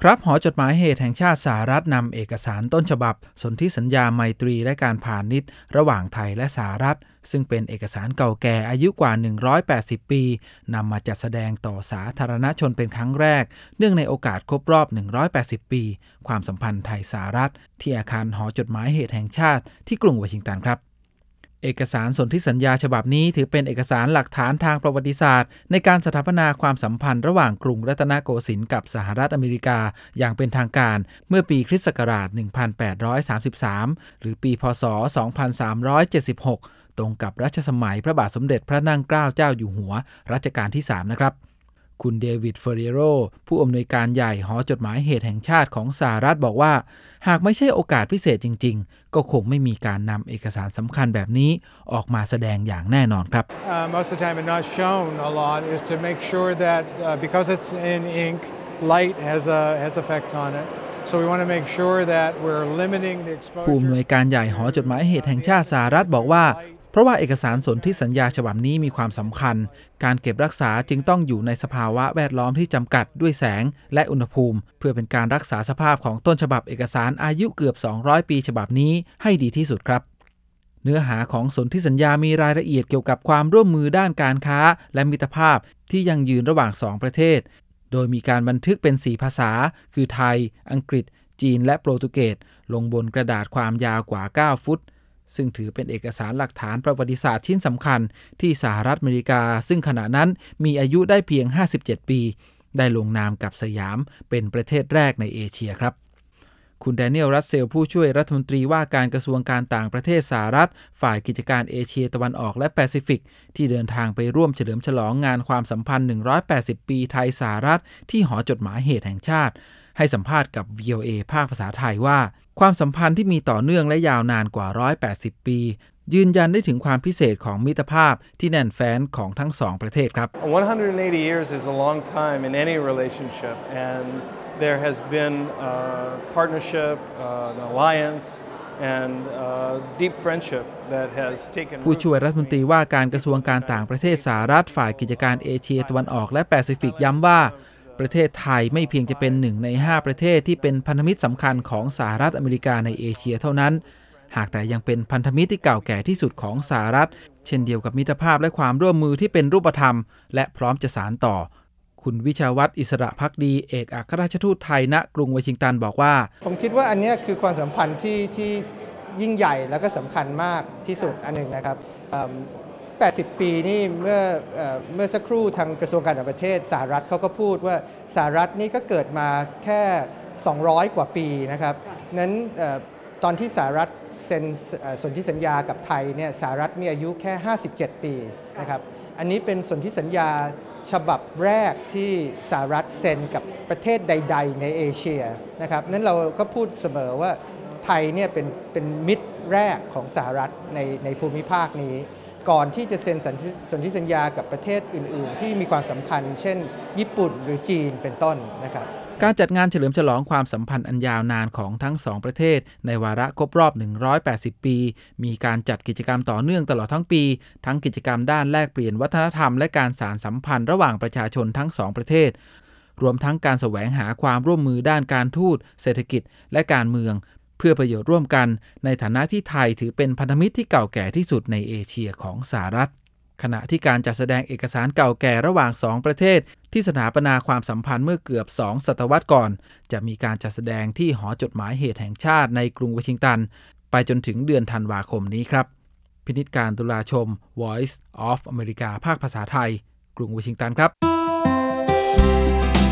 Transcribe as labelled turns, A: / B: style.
A: ครับหอจดหมายเหตุแห่งชาติสหรัฐนำเอกสารต้นฉบับสนธิสัญญาไมตรีและการพาณิชย์ระหว่างไทยและสหรัฐซึ่งเป็นเอกสารเก่าแก่อายุกว่า180ปีนำมาจัดแสดงต่อสาธารณชนเป็นครั้งแรกเนื่องในโอกาสครบรอบ180ปีความสัมพันธ์ไทยสหรัฐที่อาคารหอจดหมายเหตุแห่งชาติที่กรุงวอชิงตันครับเอกสารสนธิสัญญาฉบับนี้ถือเป็นเอกสารหลักฐานทางประวัติศาสตร์ในการสถาปนาความสัมพันธ์ระหว่างกรุงรัตนโกสินทร์กับสหรัฐอเมริกาอย่างเป็นทางการเมื่อปีคริสต์ศักราช 1833 หรือปีพ.ศ. 2376 ตรงกับรัชสมัยพระบาทสมเด็จพระนั่งเกล้าเจ้าอยู่หัวรัชกาลที่ 3 นะครับคุณเดวิดเฟอเรโรผู้อำนวยการใหญ่หอจดหมายเหตุแห่งชาติของสหรัฐบอกว่าหากไม่ใช่โอกาสพิเศษจริงๆก็คงไม่มีการนำเอกสารสำคัญแบบนี้ออกมาแสดงอย่างแน่นอนครับ
B: Most of the time it's not shown a lot is to make sure that because it's in ink light has effects on it so we want to make sure that we're limiting the exposure
A: ผู้อำนวยการใหญ่หอจดหมายเหตุแห่งชาติสหรัฐบอกว่าเพราะว่าเอกสารสนธิสัญญาฉบับนี้มีความสำคัญการเก็บรักษาจึงต้องอยู่ในสภาวะแวดล้อมที่จำกัดด้วยแสงและอุณหภูมิเพื่อเป็นการรักษาสภาพของต้นฉบับเอกสารอายุเกือบ200ปีฉบับนี้ให้ดีที่สุดครับเนื้อหาของสนธิสัญญามีรายละเอียดเกี่ยวกับความร่วมมือด้านการค้าและมิตรภาพที่ยั่งยืนระหว่าง2ประเทศโดยมีการบันทึกเป็น4ภาษาคือไทยอังกฤษจีนและโปรตุเกสลงบนกระดาษความยาวกว่า9ฟุตซึ่งถือเป็นเอกสารหลักฐานประวัติศาสตร์ชิ้นสำคัญที่สหรัฐอเมริกาซึ่งขณะนั้นมีอายุได้เพียง57ปีได้ลงนามกับสยามเป็นประเทศแรกในเอเชียครับคุณแดเนียล รัสเซลผู้ช่วยรัฐมนตรีว่าการกระทรวงการต่างประเทศสหรัฐฝ่ายกิจการเอเชียตะวันออกและแปซิฟิกที่เดินทางไปร่วมเฉลิมฉลองงานความสัมพันธ์180ปีไทยสหรัฐที่หอจดหมายเหตุแห่งชาติให้สัมภาษณ์กับ VOA ภาคภาษาไทยว่าความสัมพันธ์ที่มีต่อเนื่องและยาวนานกว่า180ปียืนยันได้ถึงความพิเศษของมิตรภาพที่แน่นแฟ้นของทั้งสองประเทศครับ
C: 180 years is a long time in any relationship and there has been a partnership, an alliance and deep friendship that has taken
A: ผู้ช่วยรัฐมนตรีว่าการกระทรวงการต่างประเทศสหรัฐฝ่ายกิจการเอเชียตะวันออกและแปซิฟิกย้ำว่าประเทศไทยไม่เพียงจะเป็น1ใน5ประเทศที่เป็นพันธมิตรสำคัญของสหรัฐอเมริกาในเอเชียเท่านั้นหากแต่ยังเป็นพันธมิตรที่เก่าแก่ที่สุดของสหรัฐเช่นเดียวกับมิตรภาพและความร่วมมือที่เป็นรูปธรรมและพร้อมจะสานต่อคุณวิชาวัฒน์อิสระภักดีเอกอัครราชทูตไทยณกรุงวอชิงตันบอกว่า
D: ผมคิดว่าอันนี้คือความสัมพันธ์ที่ยิ่งใหญ่แล้วก็สำคัญมากที่สุดอันหนึ่งนะครับ80 ปีนี่เมื่อสักครู่ทางกระทรวงการต่างประเทศสหรัฐเขาก็พูดว่าสหรัฐนี่ก็เกิดมาแค่200 กว่าปีนะครับนั้นตอนที่สหรัฐเซ็นสนธิสัญญากับไทยเนี่ยสหรัฐมีอายุแค่57 ปีนะครับอันนี้เป็นสนธิสัญญาฉบับแรกที่สหรัฐเซ็นกับประเทศใดๆในเอเชียนะครับนั้นเราก็พูดเสมอว่าไทยเนี่ยเป็นมิตรแรกของสหรัฐในภูมิภาคนี้ก่อนที่จะเซ็นสนธิสัญญากับประเทศอื่นๆที่มีความสำคัญเช่นญี่ปุ่นหรือจีนเป็นต้นนะครับ
A: การจัดงานเฉลิมฉลองความสัมพันธ์อันยาวนานของทั้งสองประเทศในวาระครบรอบ180ปีมีการจัดกิจกรรมต่อเนื่องตลอดทั้งปีทั้งกิจกรรมด้านแลกเปลี่ยนวัฒนธรรมและการสานสัมพันธ์ระหว่างประชาชนทั้งสองประเทศรวมทั้งการแสวงหาความร่วมมือด้านการทูตเศรษฐกิจและการเมืองเพื่อประโยชน์ร่วมกันในฐานะที่ไทยถือเป็นพันธมิตรที่เก่าแก่ที่สุดในเอเชียของสหรัฐขณะที่การจัดแสดงเอกสารเก่าแก่ระหว่าง2ประเทศที่สถาปนาความสัมพันธ์เมื่อเกือบ2 ศตวรรษก่อนจะมีการจัดแสดงที่หอจดหมายเหตุแห่งชาติในกรุงวอชิงตันไปจนถึงเดือนธันวาคมนี้ครับพินิจการตุลาชม Voice of America ภาคภาษาไทยกรุงวอชิงตันครับ